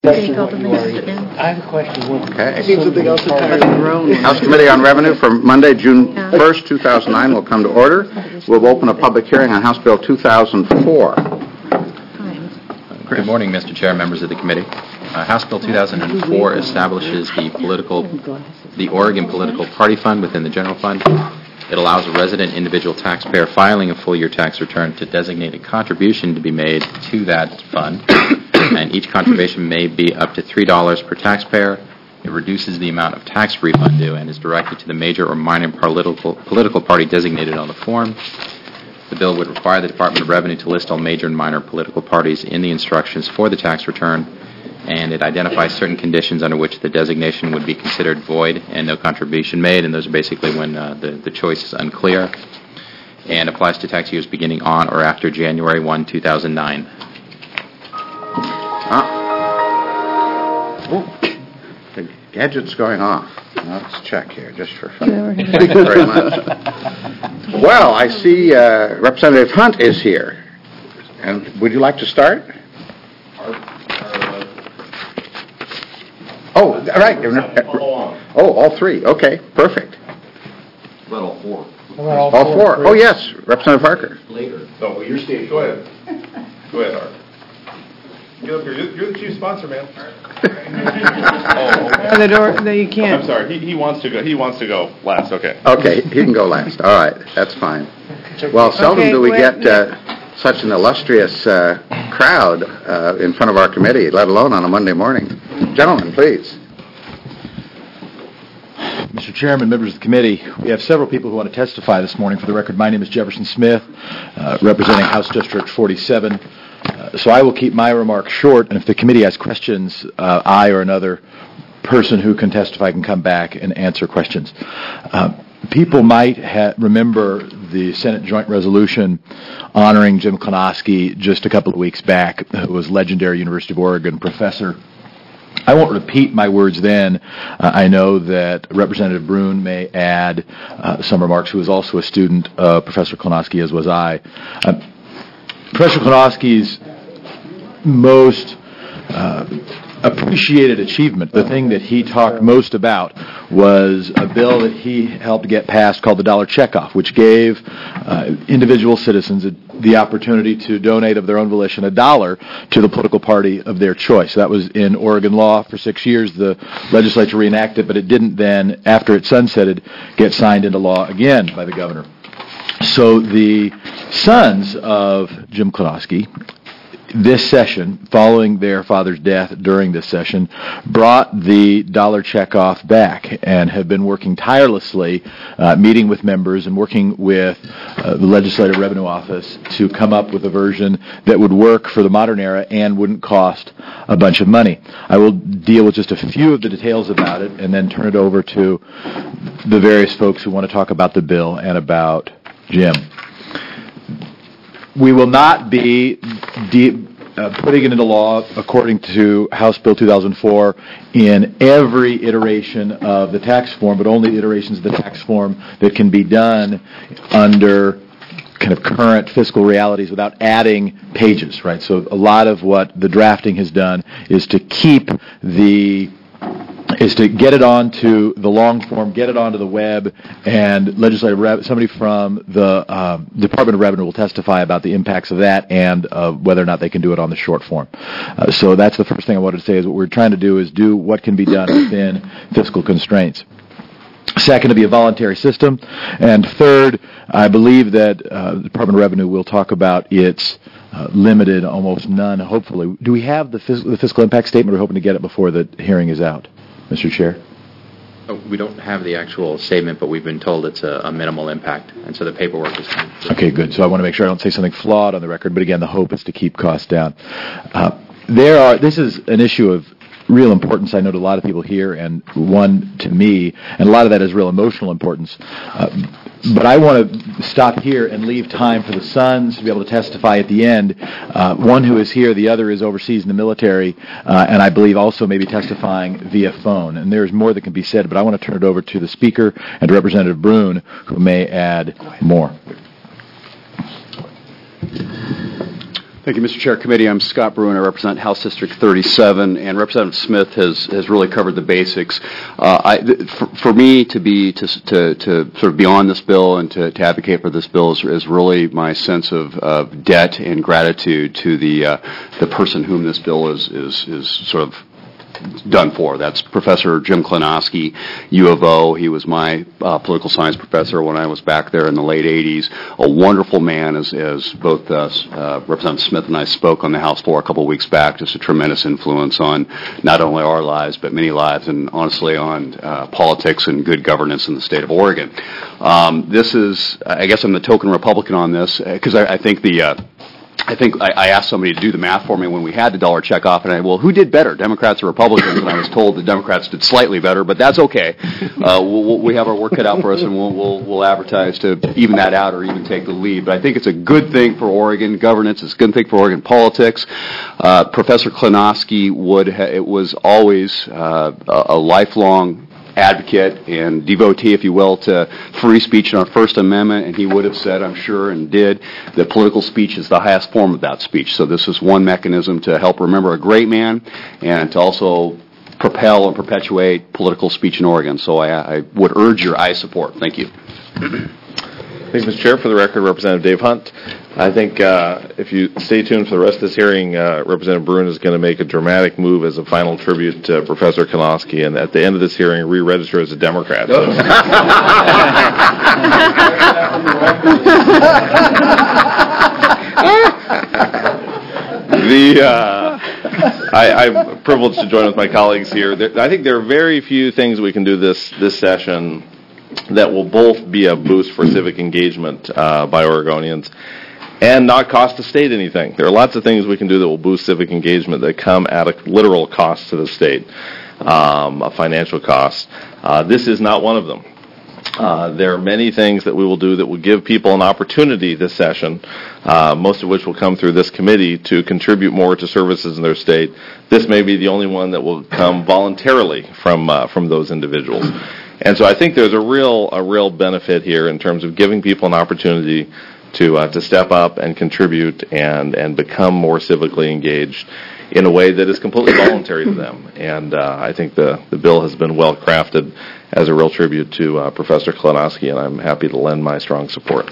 Take all the minutes in. I have a question. Okay. Something else House Committee on Revenue for Monday, June 1st, 2009 will come to order. We'll open a public hearing on House Bill 2004. Good morning, Mr. Chair, members of the committee. House Bill 2004 establishes the Oregon Political Party Fund within the General Fund. It allows a resident individual taxpayer filing a full-year tax return to designate a contribution to be made to that fund, and each contribution may be up to $3 per taxpayer. It reduces the amount of tax refund due and is directed to the major or minor political party designated on the form. The bill would require the Department of Revenue to list all major and minor political parties in the instructions for the tax return, and it identifies certain conditions under which the designation would be considered void and no contribution made, and those are basically when the choice is unclear, and applies to tax years beginning on or after January 1, 2009. The gadget's going off. Let's check here, just for fun. Thank you very much. Well, I see Representative Hunt is here. And would you like to start? Oh, right. Oh, all three. Okay, perfect. But all four. All four. Oh, yes, Representative Parker. Later. No, well, your stage. Go ahead. Go ahead, Art. Get up here. You're the chief sponsor, man. Oh, the door. No, you can't. I'm sorry. He wants to go. He wants to go last. Okay. Okay, he can go last. All right, that's fine. Well, seldom do we get such an illustrious crowd in front of our committee, let alone on a Monday morning. Gentlemen, please. Mr. Chairman, members of the committee, we have several people who want to testify this morning. For the record, my name is Jefferson Smith, representing House District 47. So I will keep my remarks short, and if the committee has questions, I or another person who can testify can come back and answer questions. People might remember the Senate Joint Resolution honoring Jim Klonoski just a couple of weeks back, who was legendary University of Oregon professor. I won't repeat my words then. I know that Representative Brune may add some remarks, who was also a student of Professor Klonoski, as was I. Professor Klonoski's most appreciated achievement, the thing that he talked most about, was a bill that he helped get passed called the Dollar Checkoff, which gave individual citizens the opportunity to donate of their own volition $1 to the political party of their choice. That was in Oregon law for 6 years. The legislature reenacted it, but it didn't then, after it sunsetted, get signed into law again by the governor. So the sons of Jim Klonoski, this session, following their father's death during this session, brought the Dollar Checkoff back and have been working tirelessly, meeting with members and working with the Legislative Revenue Office to come up with a version that would work for the modern era and wouldn't cost a bunch of money. I will deal with just a few of the details about it and then turn it over to the various folks who want to talk about the bill and about Jim. We will not be putting it into law according to House Bill 2004 in every iteration of the tax form, but only iterations of the tax form that can be done under kind of current fiscal realities without adding pages, right? So a lot of what the drafting has done is to get it onto the long form, get it onto the web, and somebody from the Department of Revenue will testify about the impacts of that and whether or not they can do it on the short form. So that's the first thing I wanted to say, is what we're trying to do is do what can be done within fiscal constraints. Second, to be a voluntary system. And third, I believe that the Department of Revenue will talk about its limited, almost none, hopefully. Do we have the fiscal impact statement? We're hoping to get it before the hearing is out, Mr. Chair. We don't have the actual statement, but we've been told it's a minimal impact, and so the paperwork is done. Okay, good. So I want to make sure I don't say something flawed on the record, but again, the hope is to keep costs down. This is an issue of real importance, I know, to a lot of people here, and one to me, and a lot of that is real emotional importance. But I want to stop here and leave time for the sons to be able to testify at the end. One who is here, the other is overseas in the military, and I believe also maybe testifying via phone. And there's more that can be said, but I want to turn it over to the Speaker and to Representative Brune, who may add more. Thank you, Mr. Chair. Committee, I'm Scott Bruin. I represent House District 37, and Representative Smith has really covered the basics. For me to sort of be on this bill and to advocate for this bill is really my sense of debt and gratitude to the person whom this bill is sort of done for. That's Professor Jim Klonowski, U of O. He was my political science professor when I was back there in the late 80s. A wonderful man, as both Representative Smith and I spoke on the House floor a couple of weeks back. Just a tremendous influence on not only our lives, but many lives, and honestly on politics and good governance in the state of Oregon. This is, I guess I'm the token Republican on this, because I think I asked somebody to do the math for me when we had the dollar checkoff, and who did better, Democrats or Republicans? And I was told the Democrats did slightly better, but that's okay. We have our work cut out for us, and we'll advertise to even that out or even take the lead. But I think it's a good thing for Oregon governance. It's a good thing for Oregon politics. Professor Klonowski was always a lifelong advocate and devotee, if you will, to free speech in our First Amendment, and he would have said, I'm sure, and did, that political speech is the highest form of that speech. So this is one mechanism to help remember a great man and to also propel and perpetuate political speech in Oregon. So I would urge your aye support. Thank you. Thanks, Mr. Chair. For the record, Representative Dave Hunt. I think if you stay tuned for the rest of this hearing, Representative Bruin is going to make a dramatic move as a final tribute to Professor Klonowski, and at the end of this hearing, re-register as a Democrat. I'm privileged to join with my colleagues here. I think there are very few things we can do this session that will both be a boost for civic engagement by Oregonians and not cost the state anything. There are lots of things we can do that will boost civic engagement that come at a literal cost to the state, a financial cost. This is not one of them. There are many things that we will do that will give people an opportunity this session, most of which will come through this committee, to contribute more to services in their state. This may be the only one that will come voluntarily from those individuals. And so I think there's a real benefit here in terms of giving people an opportunity to step up and contribute and become more civically engaged in a way that is completely voluntary to them. And I think the bill has been well crafted as a real tribute to Professor Klonowski, and I'm happy to lend my strong support.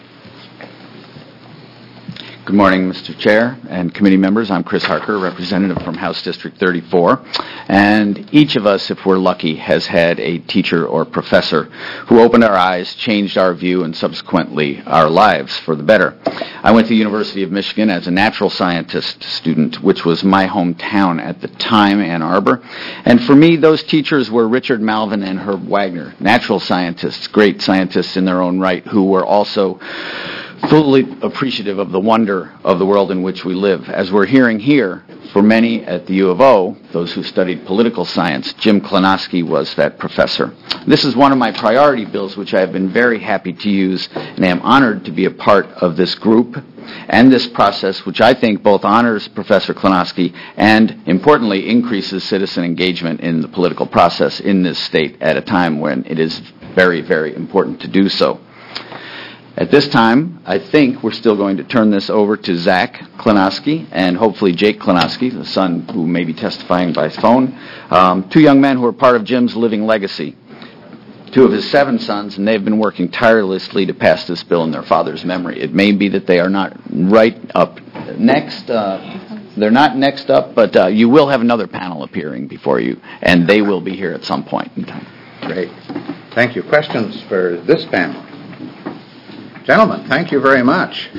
Good morning, Mr. Chair and committee members. I'm Chris Harker, representative from House District 34. And each of us, if we're lucky, has had a teacher or professor who opened our eyes, changed our view, and subsequently our lives for the better. I went to the University of Michigan as a natural scientist student, which was my hometown at the time, Ann Arbor. And for me, those teachers were Richard Malvin and Herb Wagner, natural scientists, great scientists in their own right, who were also fully appreciative of the wonder of the world in which we live. As we're hearing here, for many at the U of O, those who studied political science, Jim Klonowski was that professor. This is one of my priority bills, which I have been very happy to use, and I am honored to be a part of this group and this process, which I think both honors Professor Klonowski and, importantly, increases citizen engagement in the political process in this state at a time when it is very, very important to do so. At this time, I think we're still going to turn this over to Zach Klonowski and hopefully Jake Klonowski, the son who may be testifying by phone, two young men who are part of Jim's living legacy, two of his 7 sons, and they've been working tirelessly to pass this bill in their father's memory. It may be that they are not right up next. They're not next up, but you will have another panel appearing before you, and they will be here at some point in time. Great. Thank you. Questions for this panel? Gentlemen, thank you very much.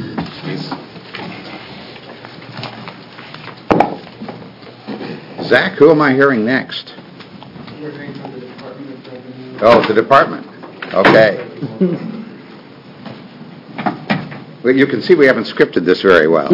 Zach, who am I hearing next? You're hearing from the Department of Revenue. Oh, the department. Okay. Well, you can see we haven't scripted this very well.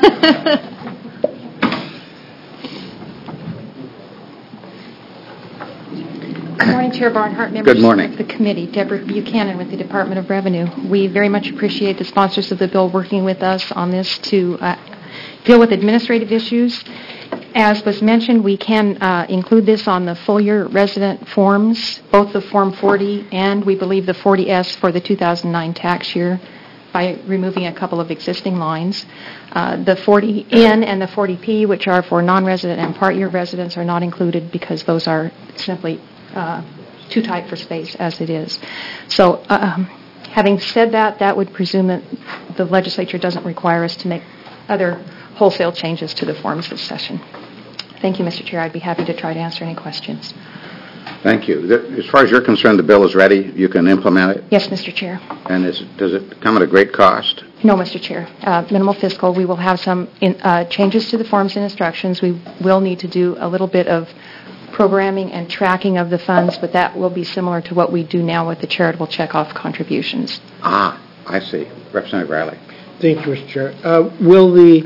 Good morning, Chair Barnhart, members Good morning. of the committee. Deborah Buchanan with the Department of Revenue. We very much appreciate the sponsors of the bill working with us on this to deal with administrative issues. As was mentioned, we can include this on the full-year resident forms, both the Form 40 and, we believe, the 40S for the 2009 tax year. by removing a couple of existing lines. The 40N and the 40P, which are for non-resident and part-year residents, are not included because those are simply too tight for space as it is. So having said that, that would presume that the legislature doesn't require us to make other wholesale changes to the forms this session. Thank you, Mr. Chair. I'd be happy to try to answer any questions. Thank you. As far as you're concerned, the bill is ready. You can implement it. Yes, Mr. Chair. And does it come at a great cost? No, Mr. Chair. Minimal fiscal. We will have some changes to the forms and instructions. We will need to do a little bit of programming and tracking of the funds, but that will be similar to what we do now with the charitable checkoff contributions. Ah, I see. Representative Riley. Thank you, Mr. Chair. Will the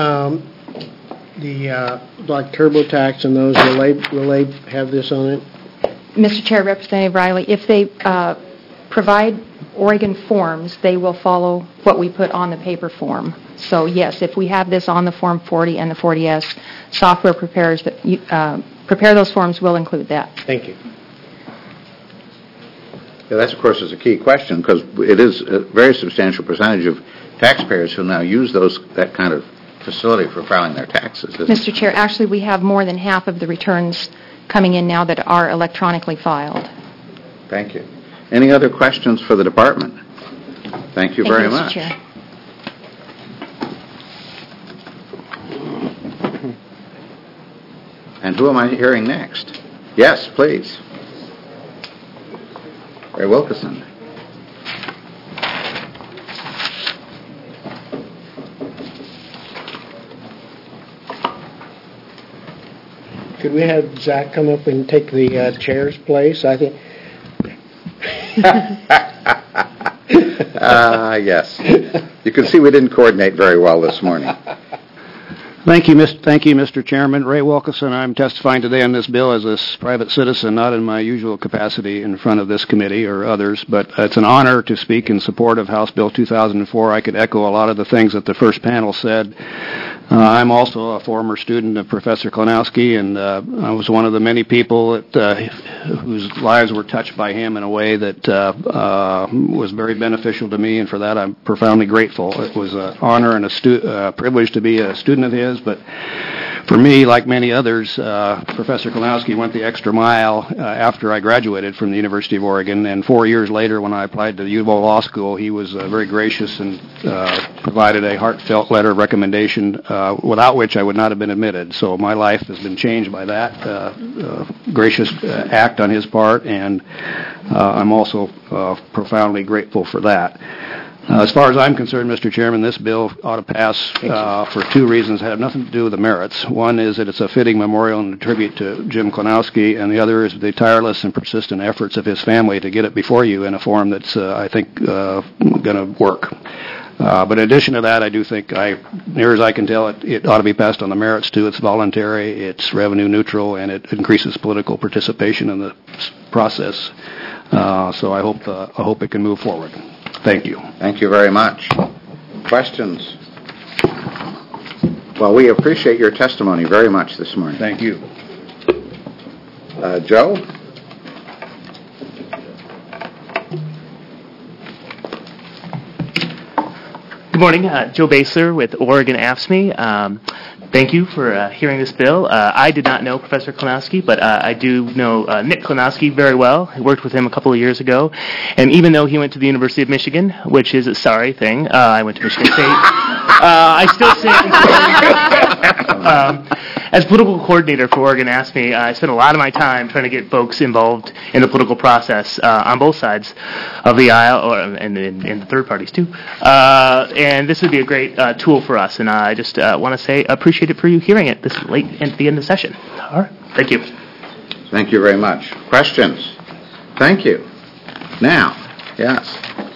like TurboTax and those, will they have this on it? Mr. Chair, Representative Riley, if they provide Oregon forms, they will follow what we put on the paper form. So, yes, if we have this on the Form 40 and the 40S, software preparers that prepare those forms will include that. Thank you. Yeah, that, of course, is a key question because it is a very substantial percentage of taxpayers who now use that kind of facility for filing their taxes. Mr. Chair, actually, we have more than half of the returns coming in now that are electronically filed. Thank you. Any other questions for the department? Thank you very much. Mr. Chair. And who am I hearing next? Yes, please. Ray Wilkerson. Could we have Zach come up and take the chair's place? I think. Yes. You can see we didn't coordinate very well this morning. Thank you, Mr. Chairman. Ray Wilkerson. I'm testifying today on this bill as a private citizen, not in my usual capacity in front of this committee or others, but it's an honor to speak in support of House Bill 2004. I could echo a lot of the things that the first panel said. I'm also a former student of Professor Klonowski, and I was one of the many people whose lives were touched by him in a way that was very beneficial to me, and for that I'm profoundly grateful. It was an honor and a privilege to be a student of his, but for me, like many others, Professor Klonowski went the extra mile after I graduated from the University of Oregon, and 4 years later when I applied to the U of O Law School, he was very gracious and provided a heartfelt letter of recommendation without which I would not have been admitted. So my life has been changed by that gracious act on his part, and I'm also profoundly grateful for that. As far as I'm concerned, Mr. Chairman, this bill ought to pass for two reasons. It have nothing to do with the merits. One is that it's a fitting memorial and a tribute to Jim Klonowski, and the other is the tireless and persistent efforts of his family to get it before you in a form that's, I think, going to work. But in addition to that, I do think, near as I can tell, it ought to be passed on the merits, too. It's voluntary, it's revenue neutral, and it increases political participation in the process. So I hope it can move forward. Thank you. Thank you very much. Questions? Well, we appreciate your testimony very much this morning. Thank you. Joe? Good morning. Joe Basler with Oregon AFSCME. Thank you for hearing this bill. I did not know Professor Klonowski, but I do know Nick Klonowski very well. I worked with him a couple of years ago. And even though he went to the University of Michigan, which is a sorry thing, I went to Michigan State, I still say, as political coordinator for Oregon AFSCME, I spent a lot of my time trying to get folks involved in the political process on both sides of the aisle, and the third parties too. And this would be a great tool for us. And I just want to say appreciate it for you hearing it this late at the end of the session. All right. Thank you. Thank you very much. Questions? Thank you. Now, yes.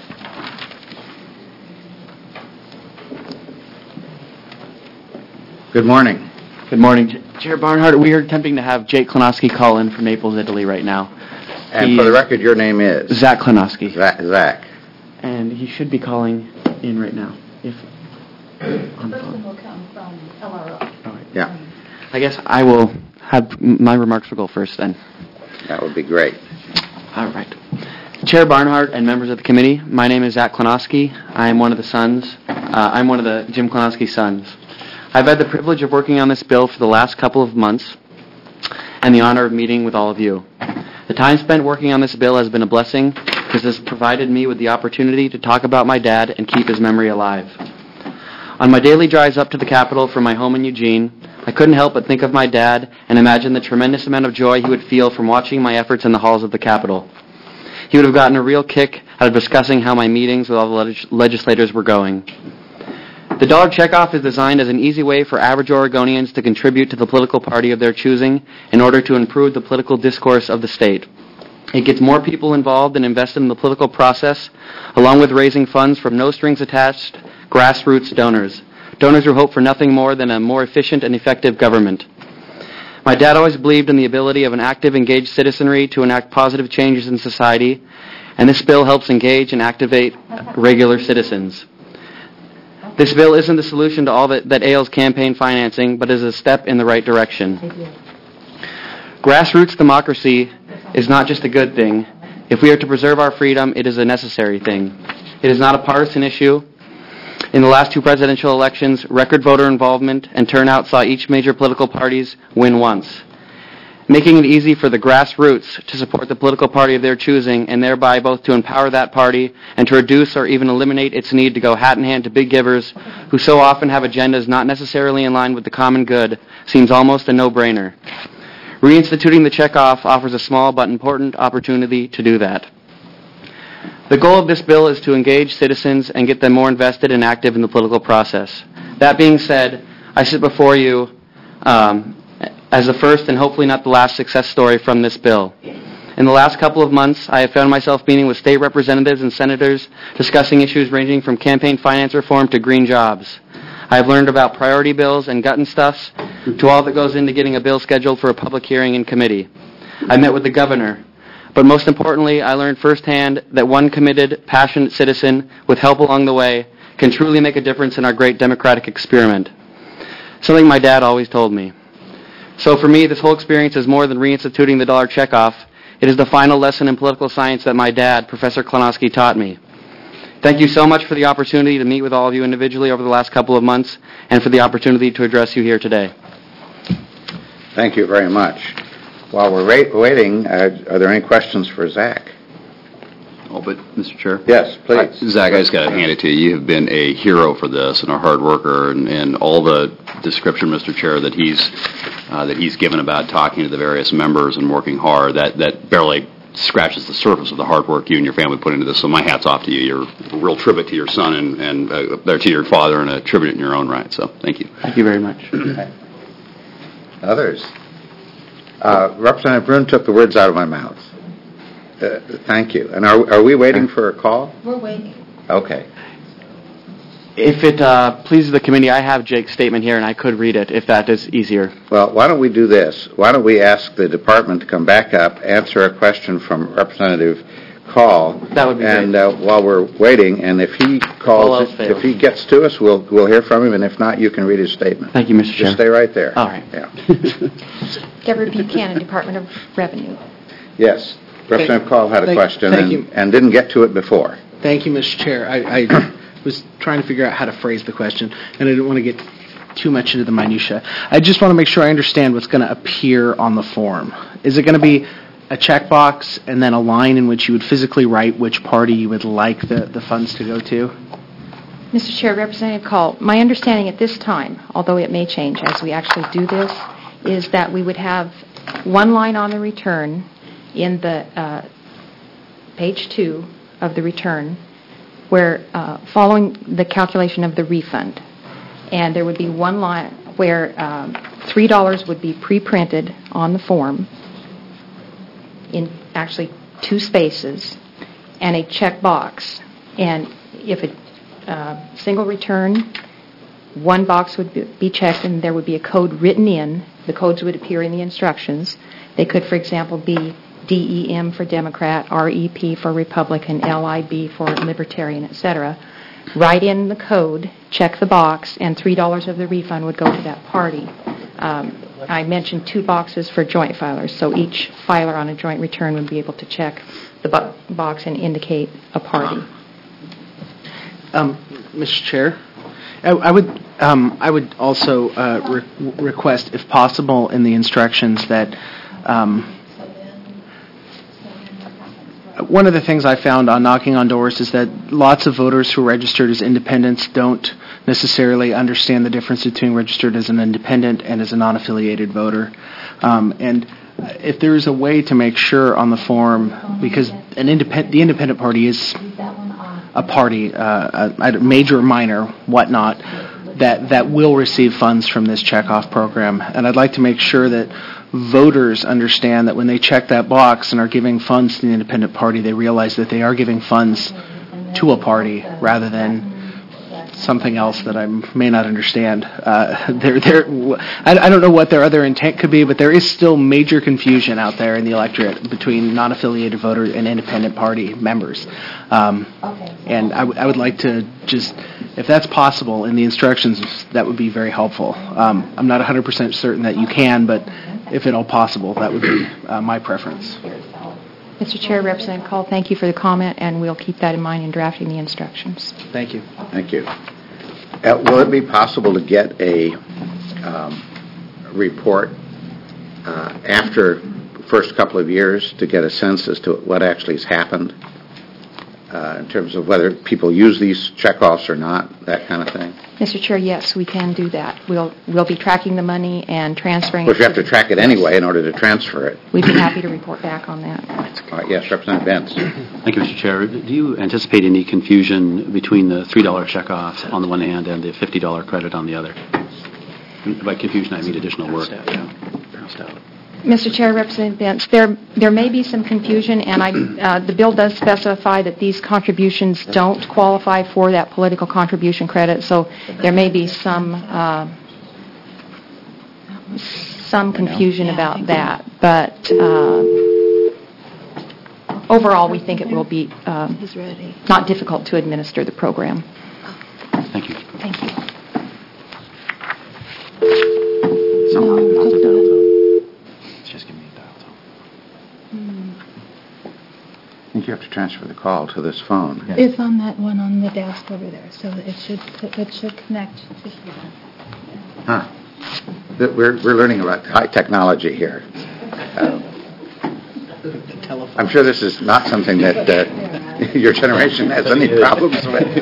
Good morning. Good morning. Chair Barnhart, we are attempting to have Jake Klonowski call in from Naples, Italy right now. And for the record, your name is? Zach Klonowski. Zach. And he should be calling in right now. If on the phone. Will come from LRO. All right. Yeah. I guess I will have my remarks will go first then. That would be great. All right. Chair Barnhart and members of the committee, my name is Zach Klonowski. I am one of the sons. I'm one of the Jim Klonowski sons. I've had the privilege of working on this bill for the last couple of months and the honor of meeting with all of you. The time spent working on this bill has been a blessing because it has provided me with the opportunity to talk about my dad and keep his memory alive. On my daily drives up to the Capitol from my home in Eugene, I couldn't help but think of my dad and imagine the tremendous amount of joy he would feel from watching my efforts in the halls of the Capitol. He would have gotten a real kick out of discussing how my meetings with all the legislators were going. The dollar checkoff is designed as an easy way for average Oregonians to contribute to the political party of their choosing in order to improve the political discourse of the state. It gets more people involved and invested in the political process, along with raising funds from no-strings-attached grassroots donors who hope for nothing more than a more efficient and effective government. My dad always believed in the ability of an active, engaged citizenry to enact positive changes in society, and this bill helps engage and activate regular citizens. This bill isn't the solution to all that ails campaign financing, but is a step in the right direction. Grassroots democracy is not just a good thing. If we are to preserve our freedom, it is a necessary thing. It is not a partisan issue. In the last two presidential elections, record voter involvement and turnout saw each major political parties win once. Making it easy for the grassroots to support the political party of their choosing and thereby both to empower that party and to reduce or even eliminate its need to go hat in hand to big givers who so often have agendas not necessarily in line with the common good seems almost a no-brainer. Reinstituting the checkoff offers a small but important opportunity to do that. The goal of this bill is to engage citizens and get them more invested and active in the political process. That being said, I sit before you as the first and hopefully not the last success story from this bill. In the last couple of months, I have found myself meeting with state representatives and senators discussing issues ranging from campaign finance reform to green jobs. I have learned about priority bills and gut and stuffs to all that goes into getting a bill scheduled for a public hearing in committee. I met with the governor, but most importantly, I learned firsthand that one committed, passionate citizen with help along the way can truly make a difference in our great democratic experiment. Something my dad always told me. So for me, this whole experience is more than reinstituting the dollar checkoff. It is the final lesson in political science that my dad, Professor Klonowski, taught me. Thank you so much for the opportunity to meet with all of you individually over the last couple of months and for the opportunity to address you here today. Thank you very much. While we're waiting, are there any questions for Zach? Oh, but, Mr. Chair? Yes, please. Zach, I just got to hand it to you. You have been a hero for this and a hard worker, and all the description, Mr. Chair, that he's given about talking to the various members and working hard, that barely scratches the surface of the hard work you and your family put into this. So my hat's off to you. You're a real tribute to your son and to your father, and a tribute in your own right. So thank you. Thank you very much. Others? Representative Brune took the words out of my mouth. Thank you. And are we waiting for a call? We're waiting. Okay. If it pleases the committee, I have Jake's statement here, and I could read it if that is easier. Well, why don't we do this? Why don't we ask the department to come back up, answer a question from Representative Call. That would be great. And while we're waiting, and if he calls, if he gets to us, we'll hear from him, and if not, you can read his statement. Thank you, Mr. Chair. Just stay right there. All right. Yeah. Deborah Buchanan, Department of Revenue. Yes. Representative Call had a question and didn't get to it before. Thank you, Mr. Chair. I was trying to figure out how to phrase the question, and I didn't want to get too much into the minutia. I just want to make sure I understand what's going to appear on the form. Is it going to be a checkbox and then a line in which you would physically write which party you would like the funds to go to? Mr. Chair, Representative Call, my understanding at this time, although it may change as we actually do this, is that we would have one line on the return in the page 2 of the return where following the calculation of the refund, and there would be one line where $3 would be pre-printed on the form in actually 2 spaces and a check box, and if a single return, one box would be checked and there would be a code written in. The codes would appear in the instructions. They could, for example, be DEM for Democrat, REP for Republican, LIB for Libertarian, etc. Write in the code, check the box, and $3 of the refund would go to that party. I mentioned 2 boxes for joint filers, so each filer on a joint return would be able to check the box and indicate a party. Mr. Chair, I would also request, if possible, in the instructions that one of the things I found on knocking on doors is that lots of voters who are registered as independents don't necessarily understand the difference between registered as an independent and as a non-affiliated voter. And if there is a way to make sure on the form, because the independent party is a party, either major or minor, whatnot, that will receive funds from this checkoff program. And I'd like to make sure that voters understand that when they check that box and are giving funds to the independent party, they realize that they are giving funds to a party rather than something else that I may not understand. I don't know what their other intent could be, but there is still major confusion out there in the electorate between non-affiliated voters and independent party members. And I would like to just, if that's possible in the instructions, that would be very helpful. I'm not 100% certain that you can, but if at all possible, that would be my preference. Mr. Chair, Representative Call, thank you for the comment, and we'll keep that in mind in drafting the instructions. Thank you. Thank you. Will it be possible to get a report after the first couple of years to get a sense as to what actually has happened in terms of whether people use these checkoffs or not, that kind of thing? Mr. Chair, yes, we can do that. We'll be tracking the money and transferring Of course, you have to track it anyway in order to transfer it. We'd be happy to report back on that. All right, yes, Representative Benz. Thank you, Mr. Chair. Do you anticipate any confusion between the $3 checkoff on the one hand and the $50 credit on the other? By confusion, I mean additional work. Mr. Chair, Representative Benz, there may be some confusion, and the bill does specify that these contributions don't qualify for that political contribution credit, so there may be some confusion about that. But overall, we think it will be not difficult to administer the program. Thank you. Thank you. I think you have to transfer the call to this phone. Yes. It's on that one on the desk over there, so it should connect. Huh. We're learning about high technology here. I'm sure this is not something that your generation has any problems with.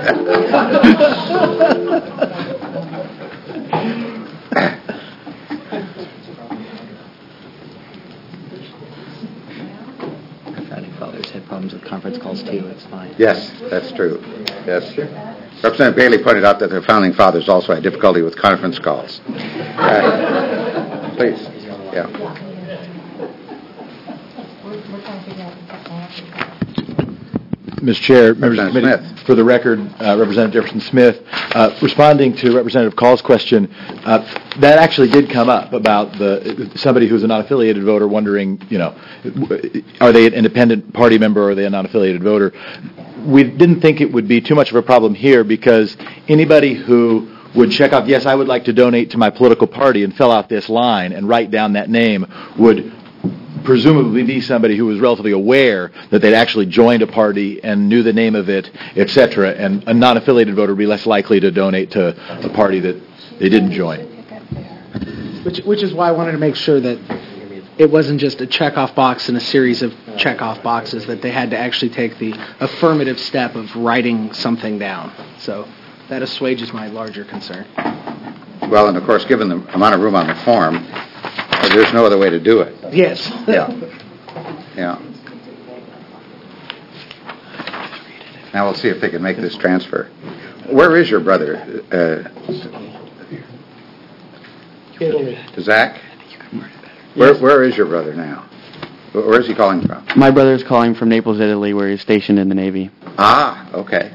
Had problems with conference calls too. It's fine. Yes, that's true. Yes. Representative Bailey pointed out that the founding fathers also had difficulty with conference calls. Please. Yeah. Mr. Chair, members of the committee, for the record, Representative Jefferson Smith, responding to Representative Call's question, that actually did come up about somebody who's a non-affiliated voter wondering, are they an independent party member or are they a non-affiliated voter? We didn't think it would be too much of a problem here because anybody who would check off, yes, I would like to donate to my political party and fill out this line and write down that name would presumably be somebody who was relatively aware that they'd actually joined a party and knew the name of it, etc., and a non-affiliated voter would be less likely to donate to a party that they didn't join. Which is why I wanted to make sure that it wasn't just a checkoff box and a series of checkoff boxes, that they had to actually take the affirmative step of writing something down. So that assuages my larger concern. Well, and of course, given the amount of room on the form, there's no other way to do it. Yes. Yeah. Yeah. Now we'll see if they can make this transfer. Where is your brother? Zach? Where is your brother now? Where is he calling from? My brother is calling from Naples, Italy, where he's stationed in the Navy. Ah, okay.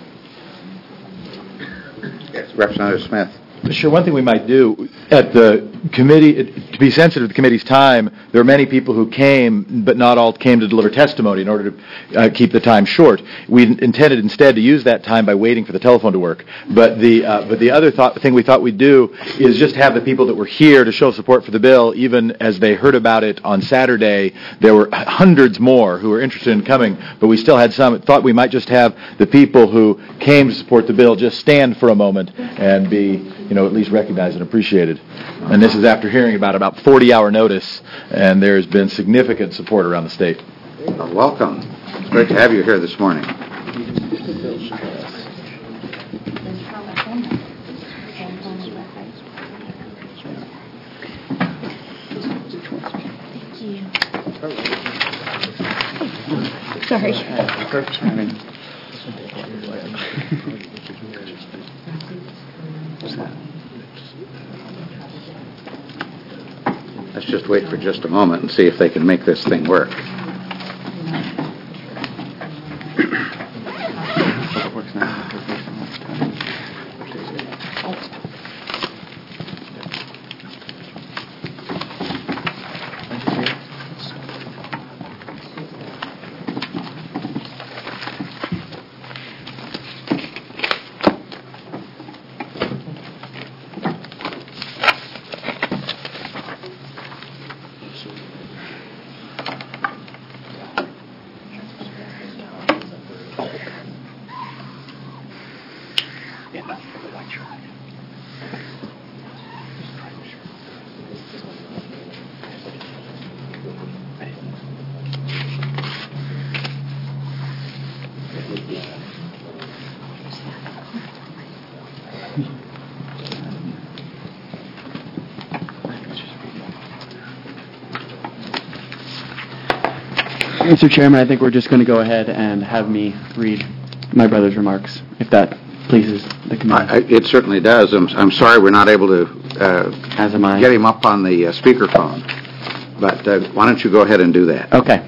Yes, Representative Smith. Sure. One thing we might do at the to be sensitive to the committee's time, there are many people who came, but not all came to deliver testimony in order to keep the time short. We intended instead to use that time by waiting for the telephone to work. But the other thing we thought we'd do is just have the people that were here to show support for the bill, even as they heard about it on Saturday. There were hundreds more who were interested in coming, but we still had some. Thought we might just have the people who came to support the bill just stand for a moment and be, at least recognized and appreciated. And this is after hearing about 40-hour notice, and there's been significant support around the state. Well, welcome. It's great to have you here this morning. Sorry. Let's just wait for just a moment and see if they can make this thing work. Mr. Chairman, I think we're just going to go ahead and have me read my brother's remarks, if that pleases the committee. It certainly does. I'm sorry we're not able to As am I. get him up on the speakerphone. But why don't you go ahead and do that? Okay.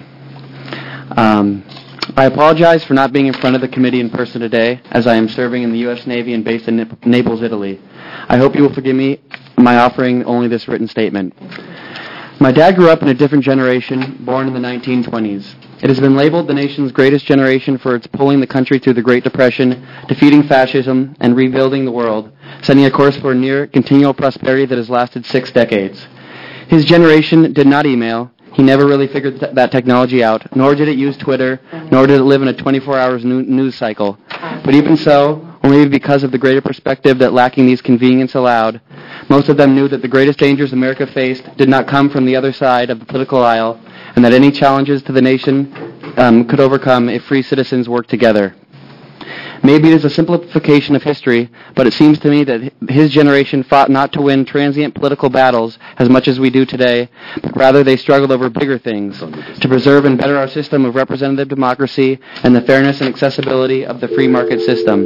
I apologize for not being in front of the committee in person today, as I am serving in the U.S. Navy and based in Naples, Italy. I hope you will forgive me my offering only this written statement. My dad grew up in a different generation, born in the 1920s. It has been labeled the nation's greatest generation for its pulling the country through the Great Depression, defeating fascism, and rebuilding the world, setting a course for near continual prosperity that has lasted 6 decades. His generation did not email. He never really figured that technology out, nor did it use Twitter, nor did it live in a 24-hour news cycle. But even so, or maybe because of the greater perspective that lacking these conveniences allowed, most of them knew that the greatest dangers America faced did not come from the other side of the political aisle, and that any challenges to the nation could overcome if free citizens worked together. Maybe it is a simplification of history, but it seems to me that his generation fought not to win transient political battles as much as we do today, but rather they struggled over bigger things, to preserve and better our system of representative democracy and the fairness and accessibility of the free market system.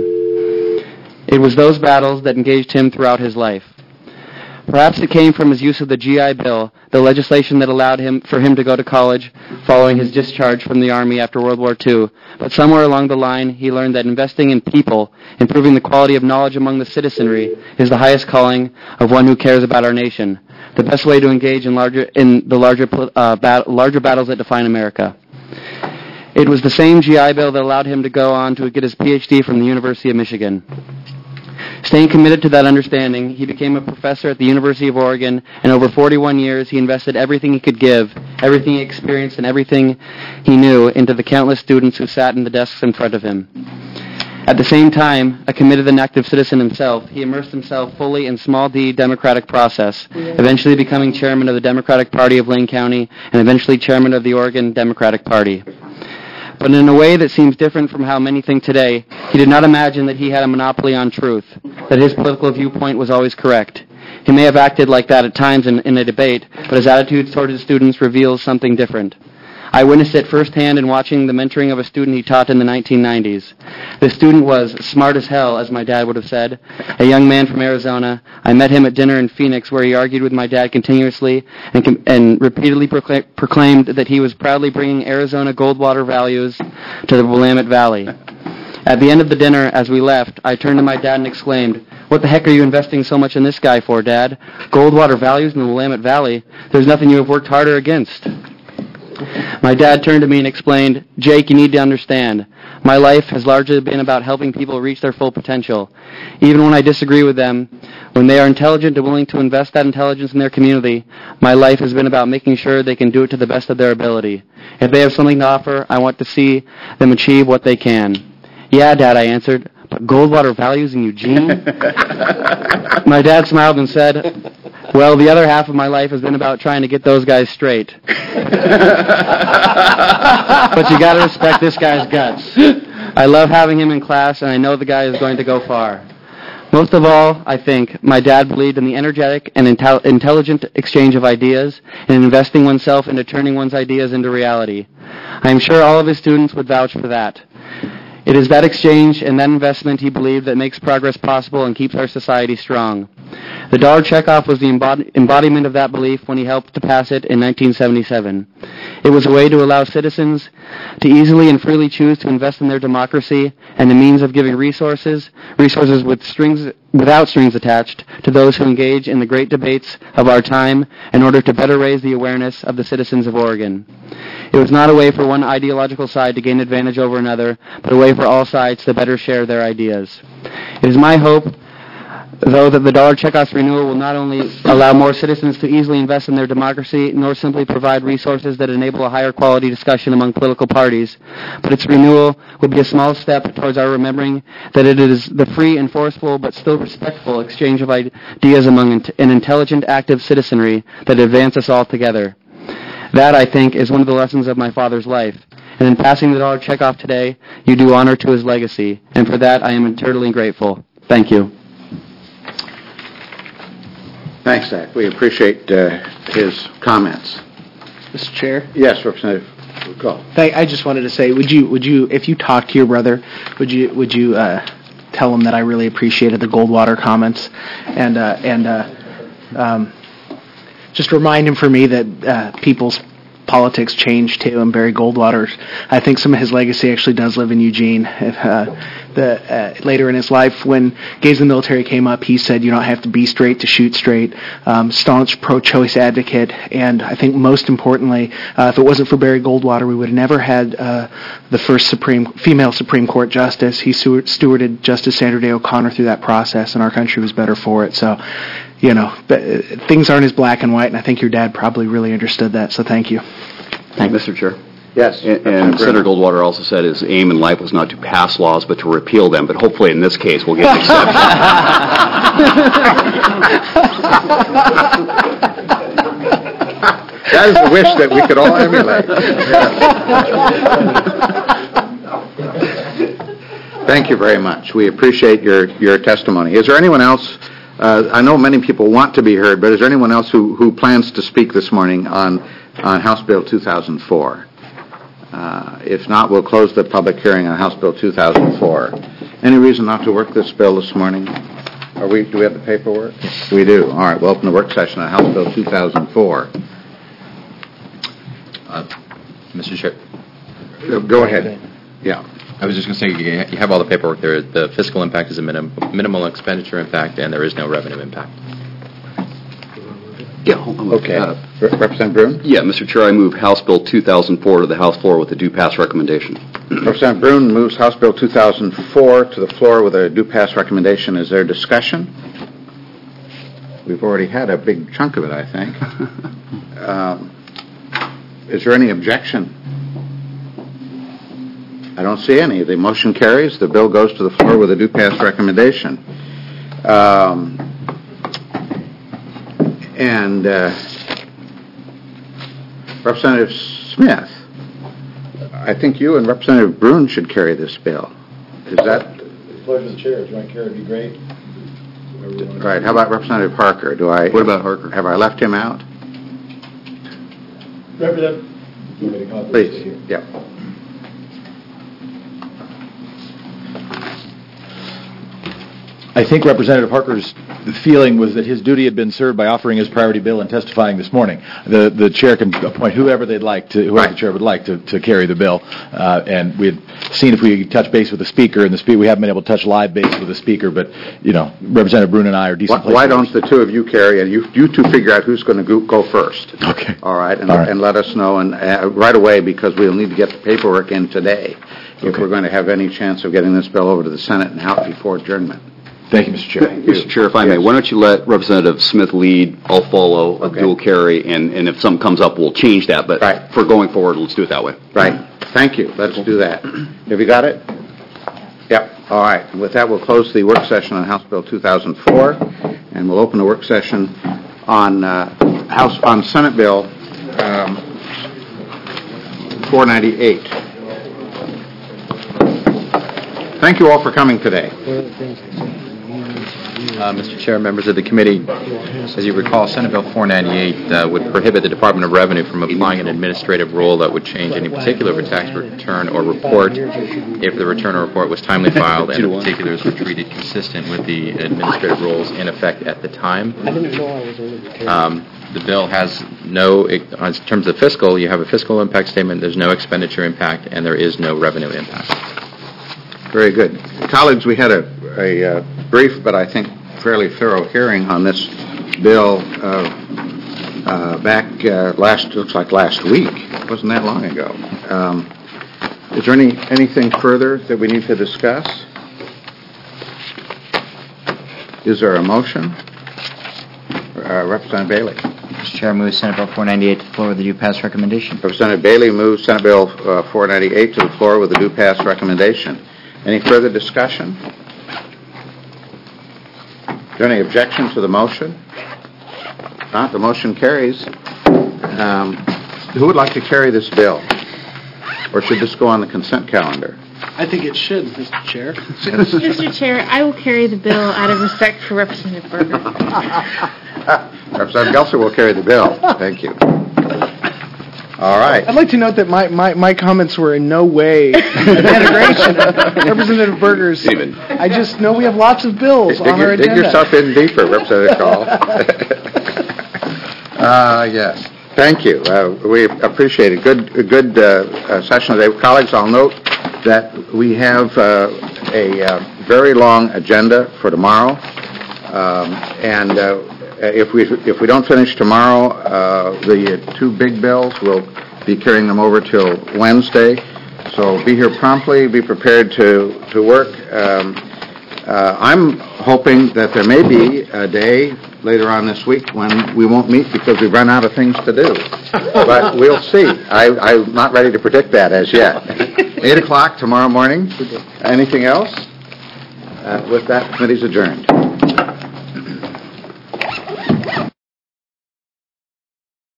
It was those battles that engaged him throughout his life. Perhaps it came from his use of the GI Bill, the legislation that allowed for him to go to college following his discharge from the Army after World War II. But somewhere along the line, he learned that investing in people, improving the quality of knowledge among the citizenry, is the highest calling of one who cares about our nation, the best way to engage in the larger battles that define America. It was the same GI Bill that allowed him to go on to get his Ph.D. from the University of Michigan. Staying committed to that understanding, he became a professor at the University of Oregon, and over 41 years he invested everything he could give, everything he experienced, and everything he knew into the countless students who sat in the desks in front of him. At the same time, a committed and active citizen himself, he immersed himself fully in small d democratic process, eventually becoming chairman of the Democratic Party of Lane County, and eventually chairman of the Oregon Democratic Party. But in a way that seems different from how many think today, he did not imagine that he had a monopoly on truth, that his political viewpoint was always correct. He may have acted like that at times in a debate, but his attitude toward his students reveals something different. I witnessed it firsthand in watching the mentoring of a student he taught in the 1990s. The student was smart as hell, as my dad would have said, a young man from Arizona. I met him at dinner in Phoenix, where he argued with my dad continuously and repeatedly proclaimed that he was proudly bringing Arizona Goldwater values to the Willamette Valley. At the end of the dinner, as we left, I turned to my dad and exclaimed, "What the heck are you investing so much in this guy for, Dad? Goldwater values in the Willamette Valley. There's nothing you have worked harder against." My dad turned to me and explained, "Jake, you need to understand. My life has largely been about helping people reach their full potential. Even when I disagree with them, when they are intelligent and willing to invest that intelligence in their community, my life has been about making sure they can do it to the best of their ability. If they have something to offer, I want to see them achieve what they can." "Yeah, Dad," I answered, "but Goldwater values in Eugene?" My dad smiled and said, "Well, the other half of my life has been about trying to get those guys straight." But you got to respect this guy's guts. I love having him in class, and I know the guy is going to go far. Most of all, I think, my dad believed in the energetic and intelligent exchange of ideas and investing oneself into turning one's ideas into reality. I am sure all of his students would vouch for that. It is that exchange and that investment, he believed, that makes progress possible and keeps our society strong. The dollar checkoff was the embodiment of that belief when he helped to pass it in 1977. It was a way to allow citizens to easily and freely choose to invest in their democracy and the means of giving resources without strings attached, to those who engage in the great debates of our time in order to better raise the awareness of the citizens of Oregon. It was not a way for one ideological side to gain advantage over another, but a way for all sides to better share their ideas. It is my hope, though, that the dollar checkoff's renewal will not only allow more citizens to easily invest in their democracy, nor simply provide resources that enable a higher quality discussion among political parties, but its renewal will be a small step towards our remembering that it is the free and forceful but still respectful exchange of ideas among an intelligent, active citizenry that advance us all together. That, I think, is one of the lessons of my father's life. And in passing the dollar checkoff today, you do honor to his legacy. And for that, I am eternally grateful. Thank you. Thanks, Zach. We appreciate his comments. Mr. Chair? Yes, Representative Cole. I just wanted to say, would you, if you talk to your brother, would you tell him that I really appreciated the Goldwater comments, and just remind him for me that people's politics change too, and Barry Goldwater, I think some of his legacy actually does live in Eugene. Later in his life, when gays in the military came up, he said you don't have to be straight to shoot straight. Staunch pro-choice advocate, and I think most importantly, if it wasn't for Barry Goldwater, we would have never had the first female Supreme Court justice. He stewarded Justice Sandra Day O'Connor through that process, and our country was better for it. So, you know, things aren't as black and white, and I think your dad probably really understood that, so thank you. Thank you, Mr. Chair. Yes. And Senator Goldwater also said his aim in life was not to pass laws, but to repeal them. But hopefully in this case, we'll get an exception. That is a wish that we could all emulate. Thank you very much. We appreciate your testimony. Is there anyone else? I know many people want to be heard, but is there anyone else who plans to speak this morning on House Bill 2004? If not, we'll close the public hearing on House Bill 2004. Any reason not to work this bill this morning? Do we have the paperwork? We do. All right, we'll open the work session on House Bill 2004. Mr. Chair. Go ahead. Yeah. I was just going to say, you have all the paperwork there. The fiscal impact is a minimal expenditure impact, and there is no revenue impact. Yeah. Okay. Representative Brune? Yeah, Mr. Chair, I move House Bill 2004 to the House floor with a due pass recommendation. Representative Brune moves House Bill 2004 to the floor with a due pass recommendation. Is there discussion? We've already had a big chunk of it, I think. Is there any objection? I don't see any. The motion carries. The bill goes to the floor with a due pass recommendation. Representative Smith, I think you and Representative Brune should carry this bill. Is that? It's the pleasure of the chair. If you want to carry it, it'd be great. Right. How about Representative Harker? What about Harker? Have I left him out? Representative. Please. Yeah. I think Representative Harker's feeling was that his duty had been served by offering his priority bill and testifying this morning. The chair can appoint whoever the chair would like to carry the bill. And we had seen if we could touch base with the speaker, and we haven't been able to touch live base with the speaker, but, Representative Brune and I are decent. Why don't the two of you carry, and you two figure out who's going to go first? Okay. All right, and let us know and right away, because we'll need to get the paperwork in today if we're going to have any chance of getting this bill over to the Senate and out before adjournment. Thank you, Mr. Chair. Mr. Chair, if I may, why don't you let Representative Smith lead, I'll follow, a dual carry, and if something comes up, we'll change that, but for going forward, let's do it that way. Right. Thank you. Let's do that. Have you got it? Yep. All right. With that, we'll close the work session on House Bill 2004, and we'll open the work session on Senate Bill 498. Thank you all for coming today. Mr. Chair, members of the committee, as you recall, Senate Bill 498 would prohibit the Department of Revenue from applying an administrative rule that would change any particular tax return or report if the return or report was timely filed and the particulars were treated consistent with the administrative rules in effect at the time. The bill has no, in terms of fiscal, you have a fiscal impact statement, there's no expenditure impact, and there is no revenue impact. Very good. Colleagues, we had a brief but I think fairly thorough hearing on this bill back looks like last week. It wasn't that long ago. Is there anything further that we need to discuss? Is there a motion? Representative Bailey. Mr. Chair, I move Senate Bill 498 to the floor with the due pass recommendation. Representative Bailey moves Senate Bill 498 to the floor with the due pass recommendation. Any further discussion? Is there any objection to the motion? If not, the motion carries. Who would like to carry this bill? Or should this go on the consent calendar? I think it should, Mr. Chair. Mr. Chair, I will carry the bill out of respect for Representative Berger. Representative Gelser will carry the bill. Thank you. All right. I'd like to note that my comments were in no way a denigration of Representative Berger's. I just know we have lots of bills on our agenda. Dig yourself in deeper, Representative Call. Yes. Thank you. We appreciate it. Good session today. Colleagues, I'll note that we have a very long agenda for tomorrow. And if we don't finish tomorrow, the two big bills, we'll be carrying them over till Wednesday. So be here promptly. Be prepared to work. I'm hoping that there may be a day later on this week when we won't meet because we've run out of things to do. But we'll see. I'm not ready to predict that as yet. 8 o'clock tomorrow morning. Anything else? With that, the committee's adjourned.